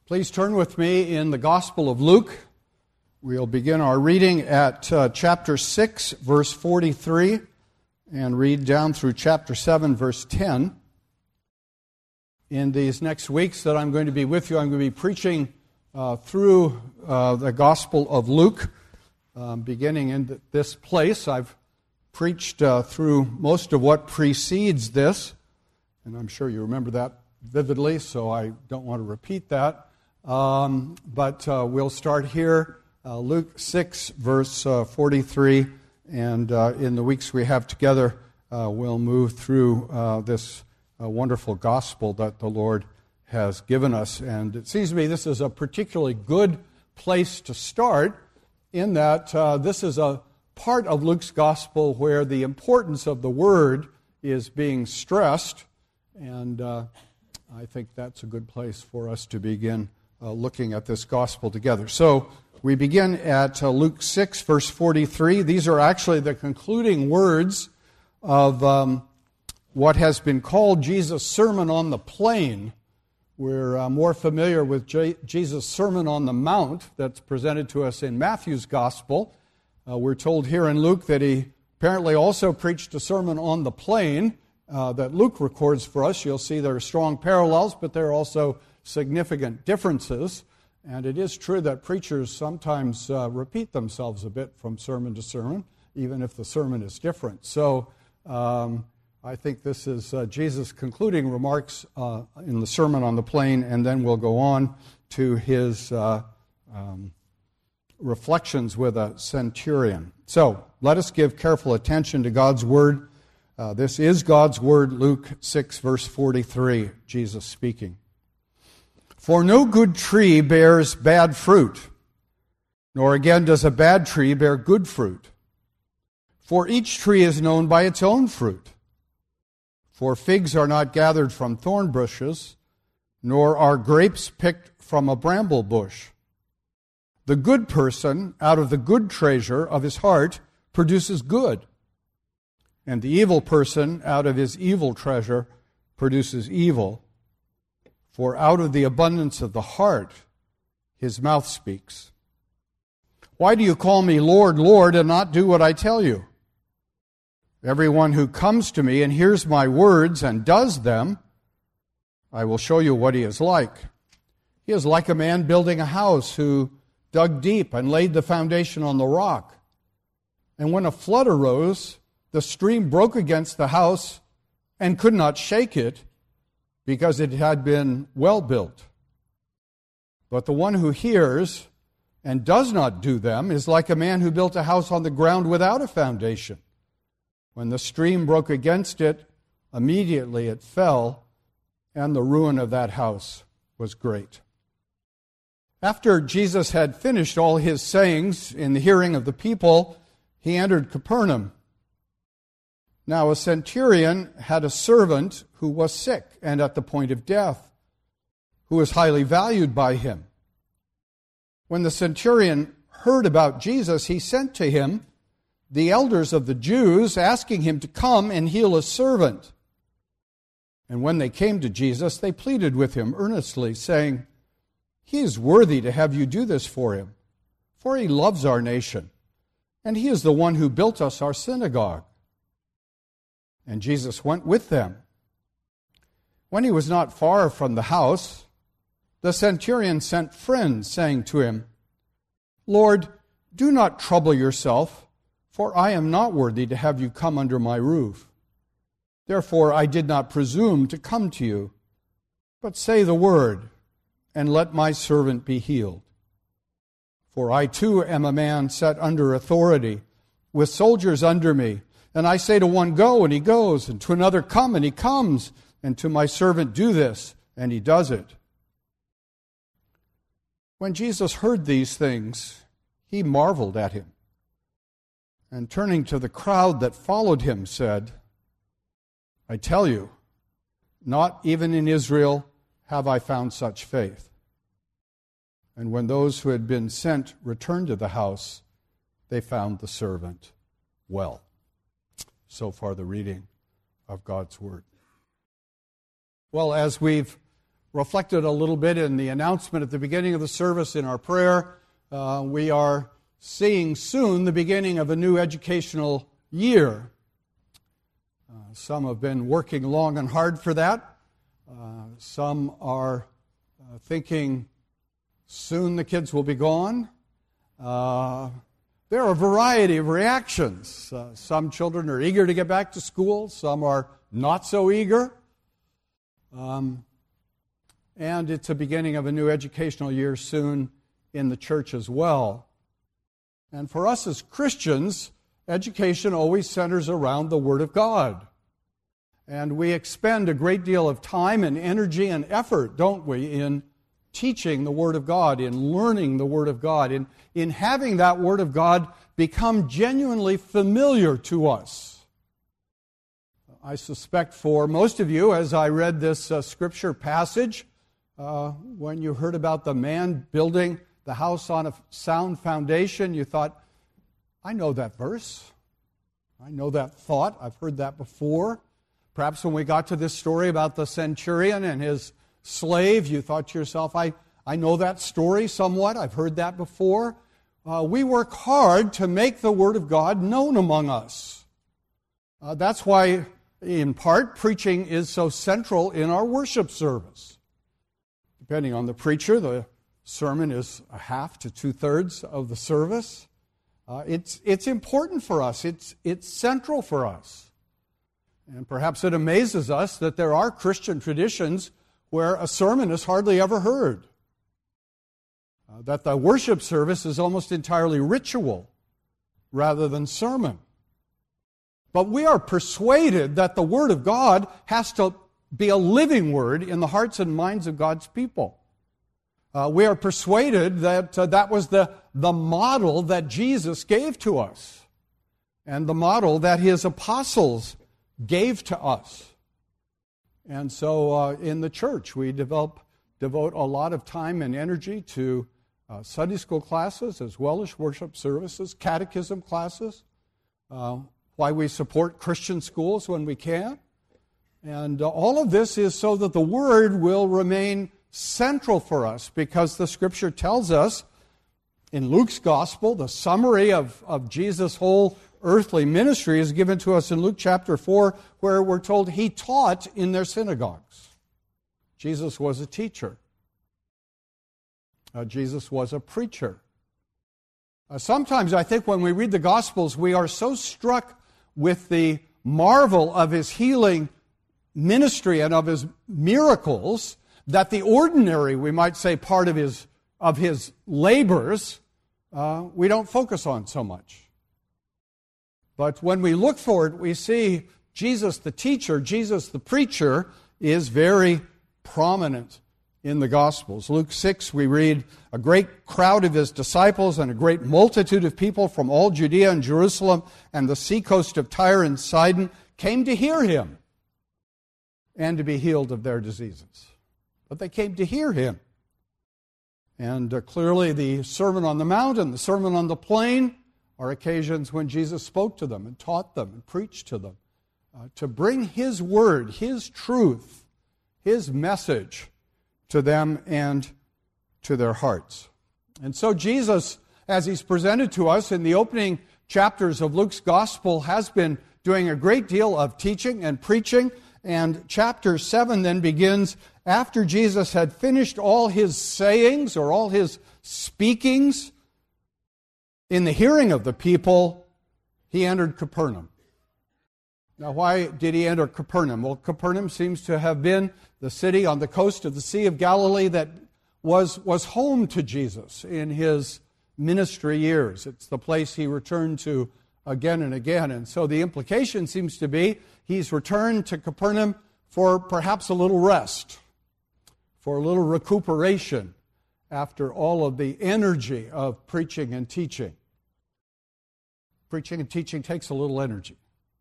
Please turn with me in the Gospel of Luke. We'll begin our reading at chapter 6, verse 43, and read down through chapter 7, verse 10. In these next weeks that I'm going to be with you, I'm going to be preaching through the Gospel of Luke, beginning in this place. I've preached through most of what precedes this, and I'm sure you remember that vividly, so I don't want to repeat that. But we'll start here, Luke 6, verse 43, and in the weeks we have together, we'll move through this wonderful gospel that the Lord has given us. And it seems to me this is a particularly good place to start, in that this is a part of Luke's gospel where the importance of the Word is being stressed, and I think that's a good place for us to begin looking at this gospel together. So we begin at Luke 6, verse 43. These are actually the concluding words of what has been called Jesus' Sermon on the Plain. We're more familiar with Jesus' Sermon on the Mount that's presented to us in Matthew's gospel. We're told here in Luke that he apparently also preached a sermon on the plain that Luke records for us. You'll see there are strong parallels, but there are also significant differences. And it is true that preachers sometimes repeat themselves a bit from sermon to sermon, even if the sermon is different. So I think this is Jesus' concluding remarks in the Sermon on the Plain, and then we'll go on to his reflections with a centurion. So let us give careful attention to God's Word. This is God's Word, Luke 6, verse 43, Jesus speaking. For no good tree bears bad fruit, nor again does a bad tree bear good fruit. For each tree is known by its own fruit. For figs are not gathered from thorn bushes, nor are grapes picked from a bramble bush. The good person, out of the good treasure of his heart, produces good, and the evil person, out of his evil treasure, produces evil. For out of the abundance of the heart, his mouth speaks. Why do you call me Lord, Lord, and not do what I tell you? Everyone who comes to me and hears my words and does them, I will show you what he is like. He is like a man building a house who dug deep and laid the foundation on the rock. And when a flood arose, the stream broke against the house and could not shake it, because it had been well built. But the one who hears and does not do them is like a man who built a house on the ground without a foundation. When the stream broke against it, immediately it fell, and the ruin of that house was great. After Jesus had finished all his sayings in the hearing of the people, he entered Capernaum. Now a centurion had a servant who was sick and at the point of death, who was highly valued by him. When the centurion heard about Jesus, he sent to him the elders of the Jews, asking him to come and heal his servant. And when they came to Jesus, they pleaded with him earnestly, saying, "He is worthy to have you do this for him, for he loves our nation, and he is the one who built us our synagogue." And Jesus went with them. When he was not far from the house, the centurion sent friends, saying to him, "Lord, do not trouble yourself, for I am not worthy to have you come under my roof. Therefore I did not presume to come to you, but say the word, and let my servant be healed. For I too am a man set under authority, with soldiers under me. And I say to one, go, and he goes, and to another, come, and he comes, and to my servant, do this, and he does it." When Jesus heard these things, he marveled at him, and turning to the crowd that followed him, said, "I tell you, not even in Israel have I found such faith." And when those who had been sent returned to the house, they found the servant well. So far, the reading of God's Word. Well, as we've reflected a little bit in the announcement at the beginning of the service in our prayer. We are seeing soon the beginning of a new educational year. Some have been working long and hard for that. Some are thinking soon the kids will be gone. There are a variety of reactions. Some children are eager to get back to school. Some are not so eager. And it's a beginning of a new educational year soon in the church as well. And for us as Christians, education always centers around the Word of God. And we expend a great deal of time and energy and effort, don't we, in teaching the Word of God, in learning the Word of God, in having that Word of God become genuinely familiar to us. I suspect for most of you, as I read this scripture passage, when you heard about the man building the house on a sound foundation, you thought, I know that verse. I know that thought. I've heard that before. Perhaps when we got to this story about the centurion and his slave, you thought to yourself, I know that story somewhat. I've heard that before. We work hard to make the Word of God known among us. That's why, in part, preaching is so central in our worship service. Depending on the preacher, the sermon is a half to 2/3 of the service. It's important for us. It's central for us. And perhaps it amazes us that there are Christian traditions where a sermon is hardly ever heard. That the worship service is almost entirely ritual rather than sermon. But we are persuaded that the Word of God has to be a living Word in the hearts and minds of God's people. We are persuaded that that was the model that Jesus gave to us and the model that His apostles gave to us. And so in the church, we devote a lot of time and energy to Sunday school classes as well as worship services, catechism classes, why we support Christian schools when we can. And all of this is so that the Word will remain central for us, because the Scripture tells us in Luke's Gospel, the summary of Jesus' whole earthly ministry is given to us in Luke chapter 4, where we're told He taught in their synagogues. Jesus was a teacher. Jesus was a preacher. Sometimes I think when we read the Gospels, we are so struck with the marvel of His healing ministry and of His miracles that the ordinary, we might say, part of His labors, we don't focus on so much. But when we look for it, we see Jesus the teacher, Jesus the preacher, is very prominent in the Gospels. Luke 6, we read, a great crowd of His disciples and a great multitude of people from all Judea and Jerusalem and the seacoast of Tyre and Sidon came to hear Him and to be healed of their diseases. But they came to hear Him. And clearly the Sermon on the Mount and the Sermon on the Plain are occasions when Jesus spoke to them and taught them and preached to them to bring His word, His truth, His message to them and to their hearts. And so Jesus, as He's presented to us in the opening chapters of Luke's Gospel, has been doing a great deal of teaching and preaching. And chapter 7 then begins after Jesus had finished all His sayings or all His speakings in the hearing of the people. He entered Capernaum. Now, why did He enter Capernaum? Well, Capernaum seems to have been the city on the coast of the Sea of Galilee that was home to Jesus in His ministry years. It's the place He returned to again and again. And so the implication seems to be He's returned to Capernaum for perhaps a little rest, for a little recuperation after all of the energy of preaching and teaching. Preaching and teaching takes a little energy.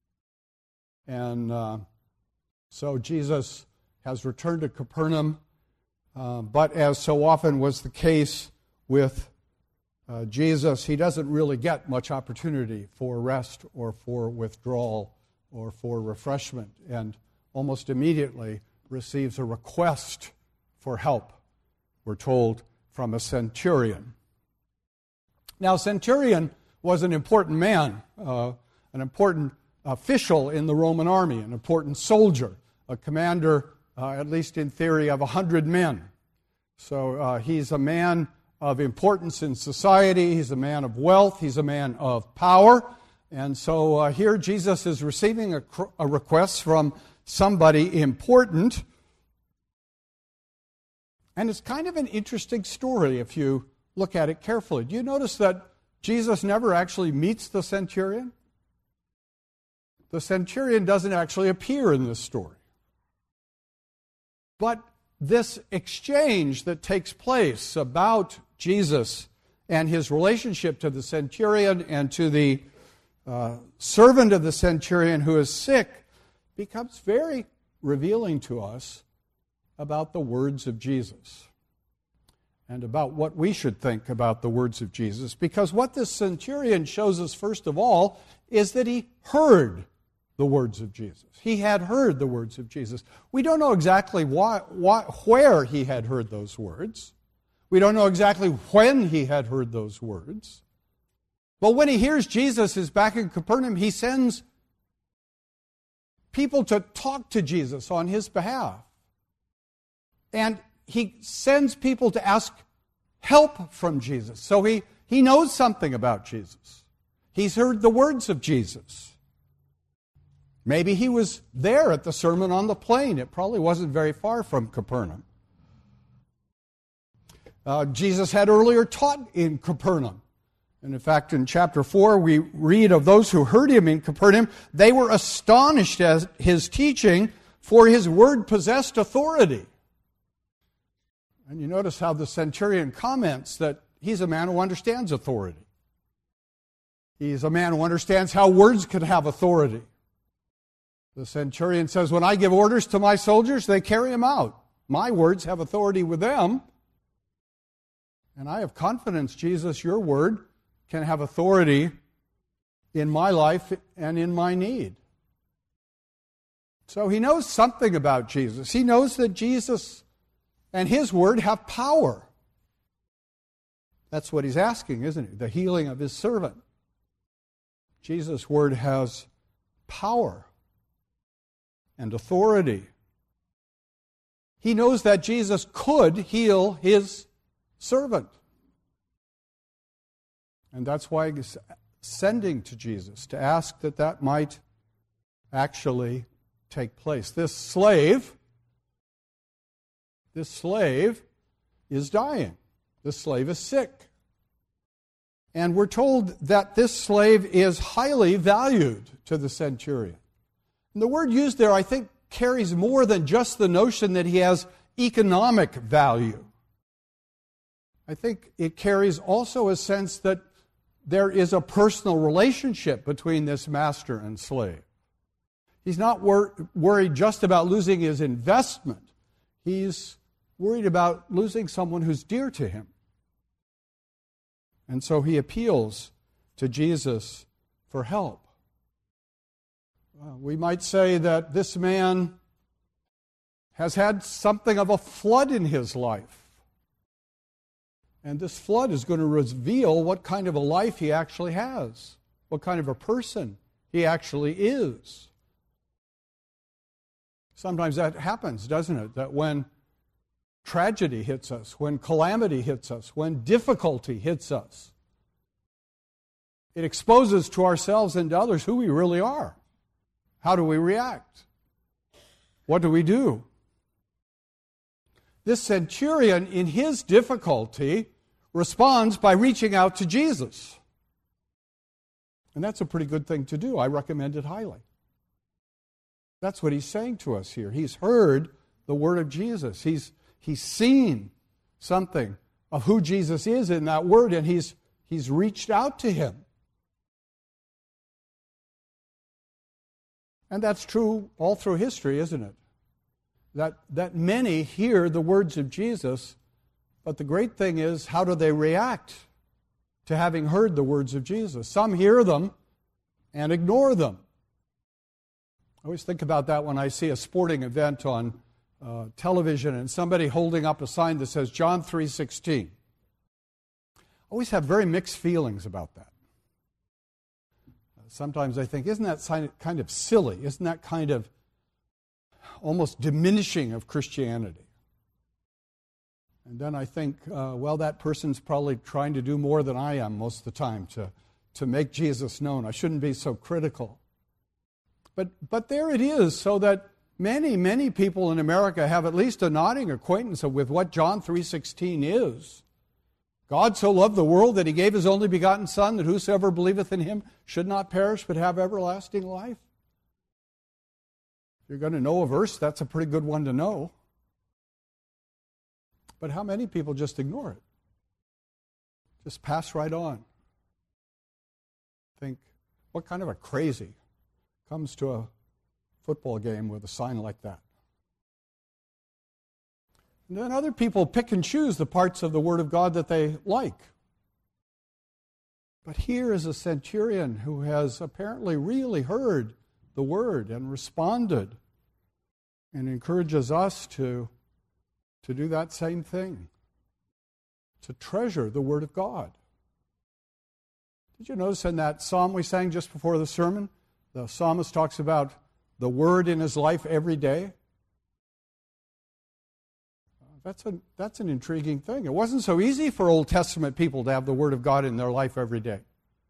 And so Jesus has returned to Capernaum, but as so often was the case with Jesus, He doesn't really get much opportunity for rest or for withdrawal or for refreshment, and almost immediately receives a request for help, we're told, from a centurion. Now, centurion was an important man, an important official in the Roman army, an important soldier, a commander, at least in theory, of 100 men. So he's a man of importance in society. He's a man of wealth. He's a man of power. And so here Jesus is receiving a request from somebody important. And it's kind of an interesting story if you look at it carefully. Do you notice that Jesus never actually meets the centurion? The centurion doesn't actually appear in this story. But this exchange that takes place about Jesus and his relationship to the centurion and to the servant of the centurion who is sick becomes very revealing to us about the words of Jesus and about what we should think about the words of Jesus. Because what this centurion shows us, first of all, is that he heard the words of Jesus. He had heard the words of Jesus. We don't know exactly where he had heard those words. We don't know exactly when he had heard those words. But when he hears Jesus is back in Capernaum, he sends people to talk to Jesus on his behalf. And he sends people to ask help from Jesus. So he knows something about Jesus. He's heard the words of Jesus. Maybe he was there at the Sermon on the Plain. It probably wasn't very far from Capernaum. Jesus had earlier taught in Capernaum. And in fact, in chapter 4, we read of those who heard him in Capernaum. They were astonished at his teaching, for his word possessed authority. And you notice how the centurion comments that he's a man who understands authority. He's a man who understands how words can have authority. The centurion says, when I give orders to my soldiers, they carry them out. My words have authority with them. And I have confidence, Jesus, your word can have authority in my life and in my need. So he knows something about Jesus. He knows that Jesus and his word have power. That's what he's asking, isn't it? The healing of his servant. Jesus' word has power and authority. He knows that Jesus could heal his servant. And that's why he's sending to Jesus, to ask that that might actually take place. This slave is dying. This slave is sick. And we're told that this slave is highly valued to the centurion. And the word used there, I think, carries more than just the notion that he has economic value. I think it carries also a sense that there is a personal relationship between this master and slave. He's not worried just about losing his investment. He's worried about losing someone who's dear to him. And so he appeals to Jesus for help. We might say that this man has had something of a flood in his life. And this flood is going to reveal what kind of a life he actually has, what kind of a person he actually is. Sometimes that happens, doesn't it? That when tragedy hits us, when calamity hits us, when difficulty hits us, it exposes to ourselves and to others who we really are. How do we react? What do we do? This centurion, in his difficulty, responds by reaching out to Jesus. And that's a pretty good thing to do. I recommend it highly. That's what he's saying to us here. He's heard the word of Jesus. He's seen something of who Jesus is in that word, and he's reached out to him. And that's true all through history, isn't it? That many hear the words of Jesus, but the great thing is, how do they react to having heard the words of Jesus? Some hear them and ignore them. I always think about that when I see a sporting event on television and somebody holding up a sign that says John 3:16. Always have very mixed feelings about that. Sometimes I think, isn't that kind of silly? Isn't that kind of almost diminishing of Christianity? And then I think, well, that person's probably trying to do more than I am most of the time to make Jesus known. I shouldn't be so critical. But there it is, so that many people in America have at least a nodding acquaintance with what John 3:16 is. God so loved the world that he gave his only begotten Son, that whosoever believeth in him should not perish but have everlasting life. If you're going to know a verse, that's a pretty good one to know. But how many people just ignore it? Just pass right on. Think, what kind of a crazy comes to a football game with a sign like that? And then other people pick and choose the parts of the Word of God that they like. But here is a centurion who has apparently really heard the Word and responded, and encourages us to do that same thing, to treasure the Word of God. Did you notice in that psalm we sang just before the sermon, the psalmist talks about the Word in his life every day? That's an intriguing thing. It wasn't so easy for Old Testament people to have the Word of God in their life every day.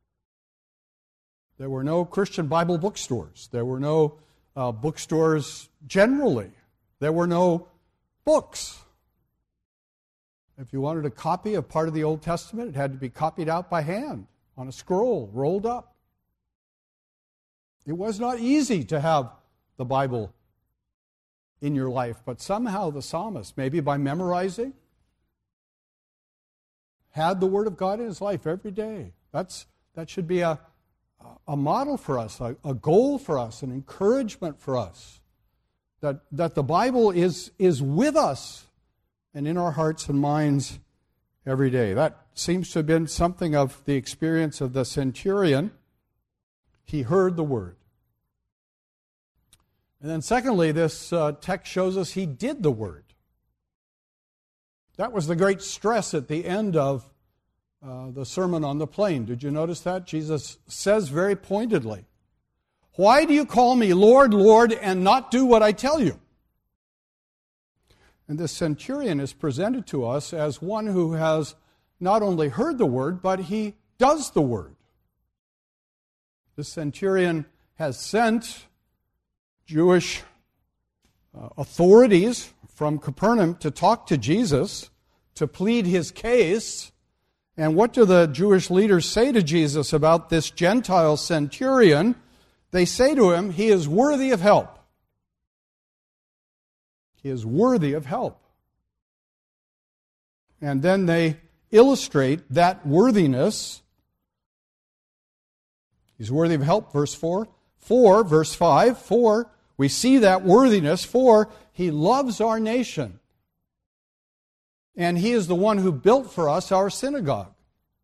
There were no Christian Bible bookstores. There were no bookstores generally. There were no books. If you wanted a copy of part of the Old Testament, it had to be copied out by hand on a scroll, rolled up. It was not easy to have the Bible in your life, but somehow the psalmist, maybe by memorizing, had the Word of God in his life every day. That should be a model for us, a goal for us, an encouragement for us, that the Bible is with us and in our hearts and minds every day. That seems to have been something of the experience of the centurion. He heard the Word. And then secondly, this text shows us he did the Word. That was the great stress at the end of the Sermon on the Plain. Did you notice that? Jesus says very pointedly, "Why do you call me Lord, Lord, and not do what I tell you?" And this centurion is presented to us as one who has not only heard the Word, but he does the Word. This centurion has sent Jewish authorities from Capernaum to talk to Jesus, to plead his case. And what do the Jewish leaders say to Jesus about this Gentile centurion? They say to him, he is worthy of help. He is worthy of help. And then they illustrate that worthiness. He's worthy of help, verse 4. 4, verse 5, 4, we see that worthiness, for he loves our nation. And he is the one who built for us our synagogue.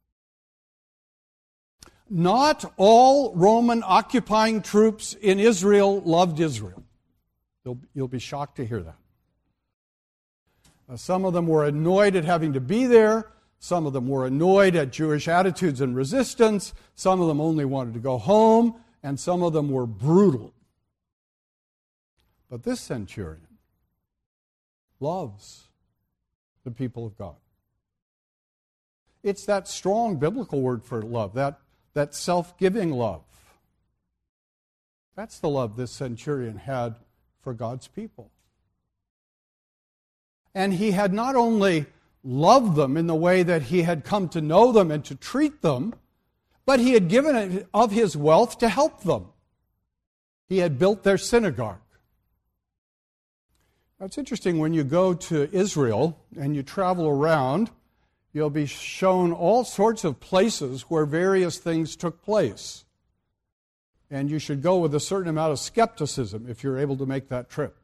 Not all Roman occupying troops in Israel loved Israel. You'll be shocked to hear that. Some of them were annoyed at having to be there. Some of them were annoyed at Jewish attitudes and resistance. Some of them only wanted to go home. And some of them were brutal. But this centurion loves the people of God. It's that strong biblical word for love, that self-giving love. That's the love this centurion had for God's people. And he had not only loved them in the way that he had come to know them and to treat them, but he had given it of his wealth to help them. He had built their synagogue. Now, it's interesting, when you go to Israel and you travel around, you'll be shown all sorts of places where various things took place. And you should go with a certain amount of skepticism if you're able to make that trip.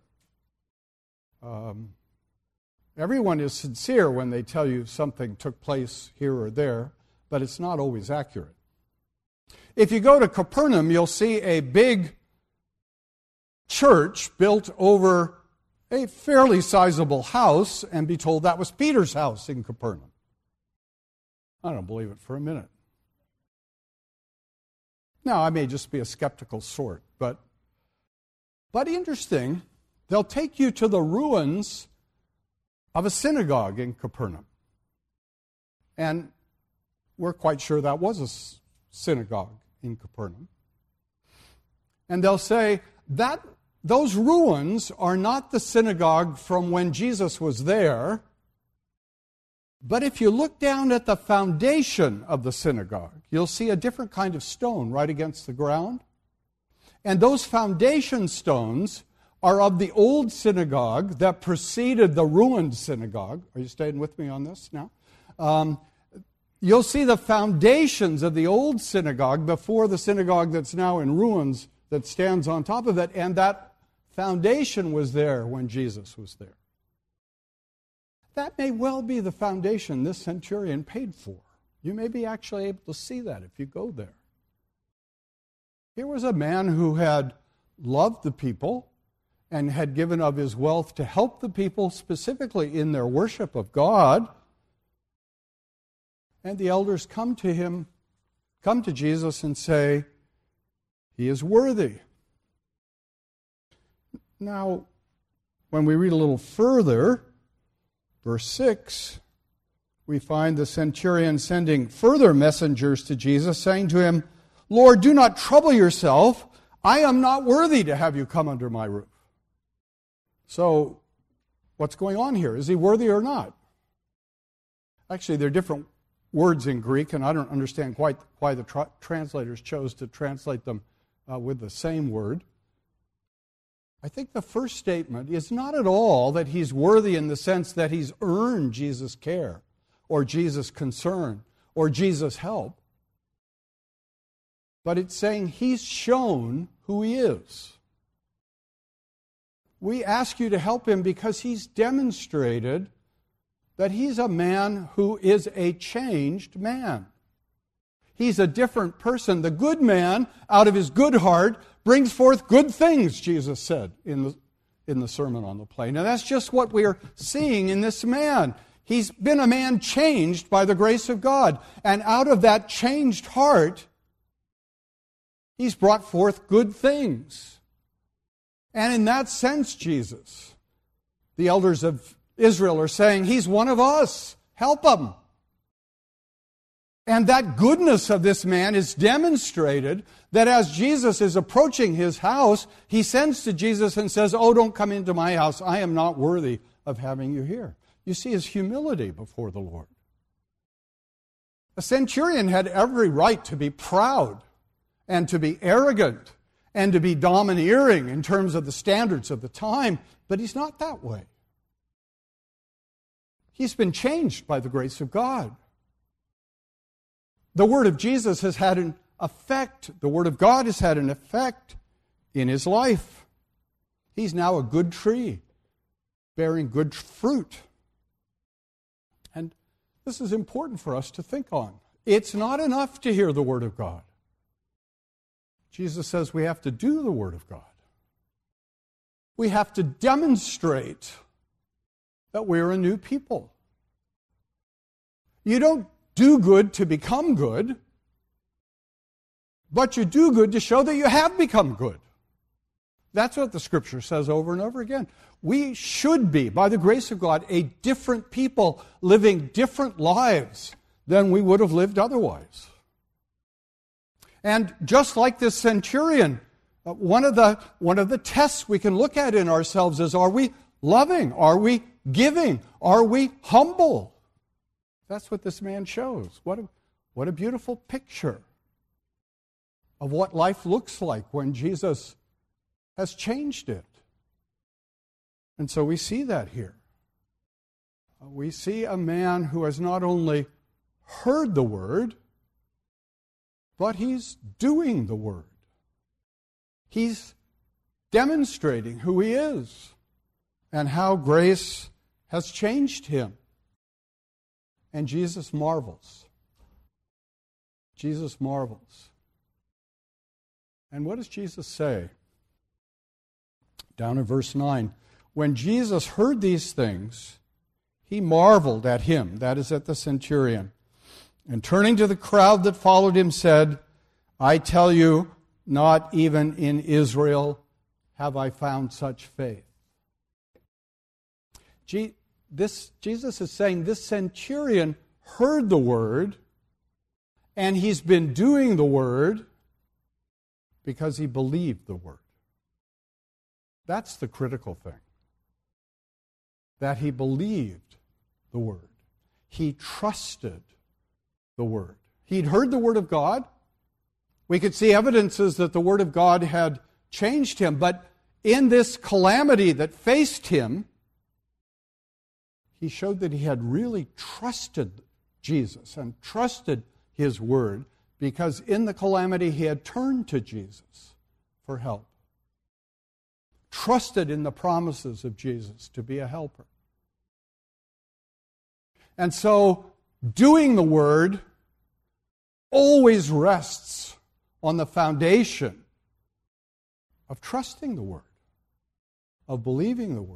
Everyone is sincere when they tell you something took place here or there, but it's not always accurate. If you go to Capernaum, you'll see a big church built over a fairly sizable house and be told that was Peter's house in Capernaum. I don't believe it for a minute. Now, I may just be a skeptical sort, but interesting, they'll take you to the ruins of a synagogue in Capernaum. And we're quite sure that was a synagogue in Capernaum. And they'll say that those ruins are not the synagogue from when Jesus was there, but if you look down at the foundation of the synagogue, you'll see a different kind of stone right against the ground. And those foundation stones are of the old synagogue that preceded the ruined synagogue. Are you staying with me on this now? You'll see the foundations of the old synagogue before the synagogue that's now in ruins that stands on top of it, and that foundation was there when Jesus was there. That may well be the foundation this centurion paid for. You may be actually able to see that if you go there. Here was a man who had loved the people and had given of his wealth to help the people specifically in their worship of God. And the elders come to Jesus and say, he is worthy. Now, when we read a little further, verse 6, we find the centurion sending further messengers to Jesus, saying to him, Lord, do not trouble yourself. I am not worthy to have you come under my roof. So, what's going on here? Is he worthy or not? Actually, there are different words in Greek, and I don't understand quite why the translators chose to translate them with the same word. I think the first statement is not at all that he's worthy in the sense that he's earned Jesus' care or Jesus' concern or Jesus' help. But it's saying he's shown who he is. We ask you to help him because he's demonstrated that he's a man who is a changed man. He's a different person. The good man, out of his good heart, brings forth good things, Jesus said in the Sermon on the Plain. And that's just what we're seeing in this man. He's been a man changed by the grace of God. And out of that changed heart, he's brought forth good things. And in that sense, Jesus, the elders of Israel are saying, he's one of us. Help him. And that goodness of this man is demonstrated that as Jesus is approaching his house, he sends to Jesus and says, oh, don't come into my house. I am not worthy of having you here. You see his humility before the Lord. A centurion had every right to be proud and to be arrogant and to be domineering in terms of the standards of the time, but he's not that way. He's been changed by the grace of God. The word of Jesus has had an effect. The word of God has had an effect in his life. He's now a good tree, bearing good fruit. And this is important for us to think on. It's not enough to hear the word of God. Jesus says we have to do the word of God. We have to demonstrate that we're a new people. You don't do good to become good, but you do good to show that you have become good. That's what the Scripture says over and over again. We should be, by the grace of God, a different people living different lives than we would have lived otherwise. And just like this centurion, one of the tests we can look at in ourselves is, are we loving? Are we giving? Are we humble? That's what this man shows. What a beautiful picture of what life looks like when Jesus has changed it. And so we see that here. We see a man who has not only heard the word, but he's doing the word. He's demonstrating who he is and how grace has changed him. And Jesus marvels. Jesus marvels. And what does Jesus say? Down in verse 9, when Jesus heard these things, he marveled at him, that is, at the centurion, and turning to the crowd that followed him said, I tell you, not even in Israel have I found such faith. Jesus is saying this centurion heard the word, and he's been doing the word because he believed the word. That's the critical thing. That he believed the word. He trusted the word. He'd heard the word of God. We could see evidences that the word of God had changed him, but in this calamity that faced him, he showed that he had really trusted Jesus and trusted his word, because in the calamity he had turned to Jesus for help. Trusted in the promises of Jesus to be a helper. And so, doing the word always rests on the foundation of trusting the word, of believing the word.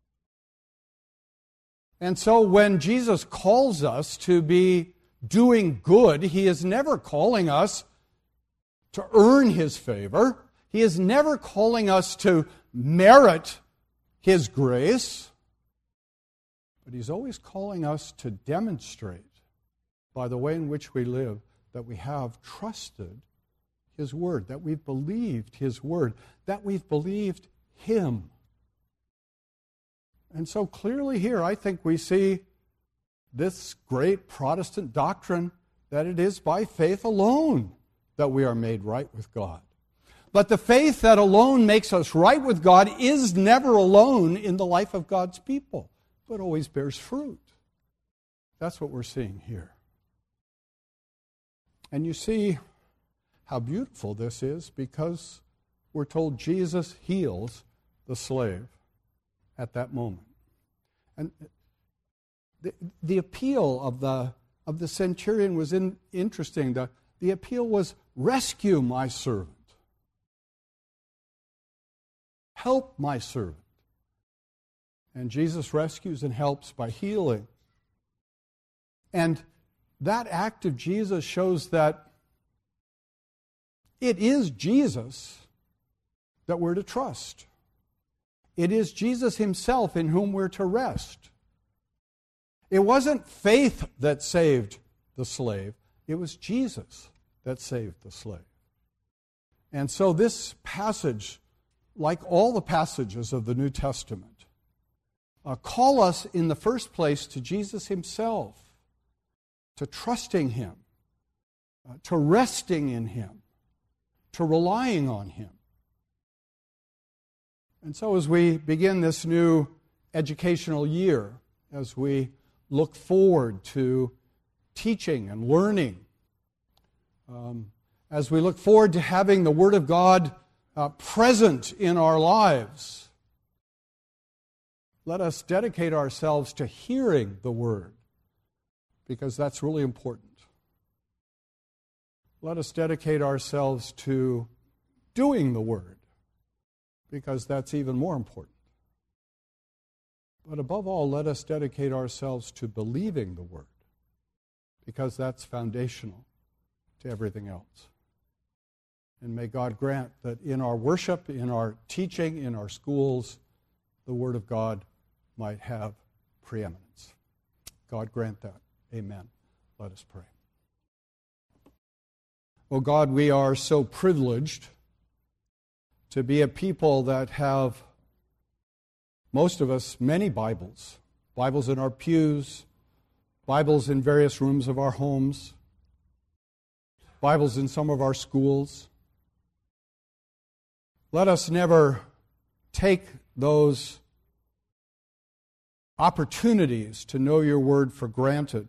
And so when Jesus calls us to be doing good, he is never calling us to earn his favor. He is never calling us to merit his grace. But he's always calling us to demonstrate by the way in which we live that we have trusted his word, that we've believed his word, that we've believed him. And so clearly here, I think we see this great Protestant doctrine that it is by faith alone that we are made right with God. But the faith that alone makes us right with God is never alone in the life of God's people, but always bears fruit. That's what we're seeing here. And you see how beautiful this is, because we're told Jesus heals the slave at that moment. And the appeal of the centurion was interesting. The appeal was, rescue my servant. Help my servant. And Jesus rescues and helps by healing. And that act of Jesus shows that it is Jesus that we're to trust. It is Jesus himself in whom we're to rest. It wasn't faith that saved the slave. It was Jesus that saved the slave. And so this passage, like all the passages of the New Testament, call us in the first place to Jesus himself, to trusting him, to resting in him, to relying on him. And so as we begin this new educational year, as we look forward to teaching and learning, as we look forward to having the Word of God present in our lives, let us dedicate ourselves to hearing the Word, because that's really important. Let us dedicate ourselves to doing the Word, because that's even more important. But above all, let us dedicate ourselves to believing the Word, because that's foundational to everything else. And may God grant that in our worship, in our teaching, in our schools, the Word of God might have preeminence. God grant that. Amen. Let us pray. Oh God, we are so privileged to be a people that have, most of us, many Bibles. Bibles in our pews, Bibles in various rooms of our homes, Bibles in some of our schools. Let us never take those opportunities to know your word for granted,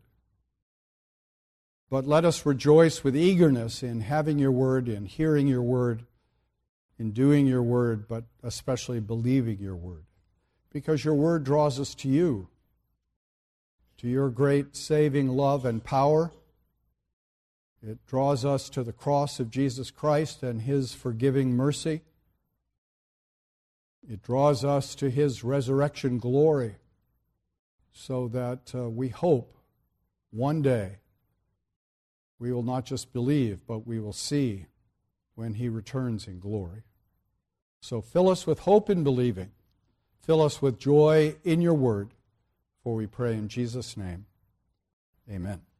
but let us rejoice with eagerness in having your word, in hearing your word, in doing your word, but especially believing your word. Because your word draws us to you, to your great saving love and power. It draws us to the cross of Jesus Christ and his forgiving mercy. It draws us to His resurrection glory so that we hope one day we will not just believe, but we will see when He returns in glory. So fill us with hope in believing. Fill us with joy in your word, for we pray in Jesus' name. Amen.